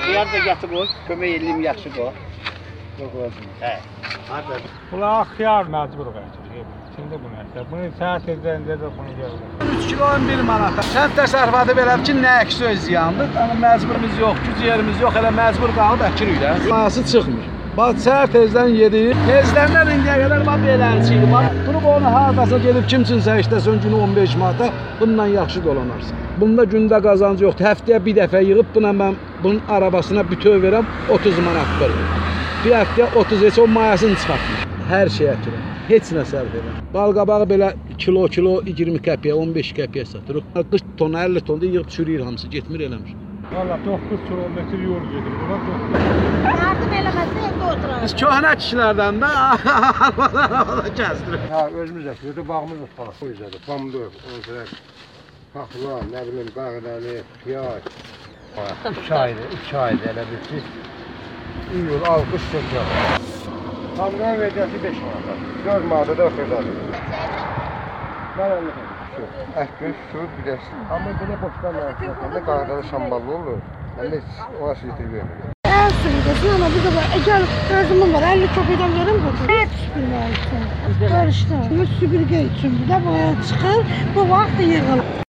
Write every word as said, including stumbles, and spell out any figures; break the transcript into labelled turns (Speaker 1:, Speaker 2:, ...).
Speaker 1: Xiyar da gətir qoy, kömək eləyim yaxşı qoy. Yox olsun. Hə. Harda?
Speaker 2: Bunlar xiyar məcbur qayıtır. Şimdi bu nəsə. Bunu saat edəndə də bunu görürük.
Speaker 3: üç kilo on bir manata. Kənd təsərrüfatı belədir ki, nə əksi öz ziyandır. Amma məcburumuz yox, güc yerimiz yox, elə məcbur qalıb əkirik də. Mayası çıxmır. Bax, səhər tezdən yedik. Tezdən indiyə qədər bax belənciydi. Bax, durub onu hardasa gedib kimsinsə işləsən günü on beş manata, bununla yaxşı dolanarsan. Bunda gündə qazancı yoxdur. Həftəyə bir dəfə yığıb buna mən bunun arabasına bütöv verəm otuz manat verir. Bir həftəyə otuz heç o mayasını çıxartmır. Hər şey əkirik. Heç nə sərf edən. Balqabağı belə kilo kilo iyirmi qəpiyə, on beş qəpiyə satırıq. qırx ton, əlli ton da yığıb çürüyür hamısı, getmir eləmir.
Speaker 2: Valla doqquz kilometr yol gedir. Bura doqquz.
Speaker 4: Yardım eləməsə evdə oturarıq.
Speaker 3: Biz köhnə kişilərdən də arabadan arabada gəzdirik.
Speaker 5: Ha, özümüz əkiyordu, bağımız da falan. O yüzden de pamuk, ondan paxla, nə bilim, bağdani, xiyar. üç aydı, üç aydı elə bir ki, iyul, alqış, sökər. Pamukların verdiğisi beş manat. dörd manat da xırdadır. Mən anladım. Əhgün, su, bir də amma belə boşdan mənə qağdalı şamballı olur. Mən heç ona sütür vermirəm.
Speaker 4: Ev sürüdəsin ama bu da əgər gözümün var, əlli köpəkdən verim bu. Hep süpürmək üçün. Qarışdı. Bu süpürgə üçündür də, bu çıxır, bu vaxt yığılır.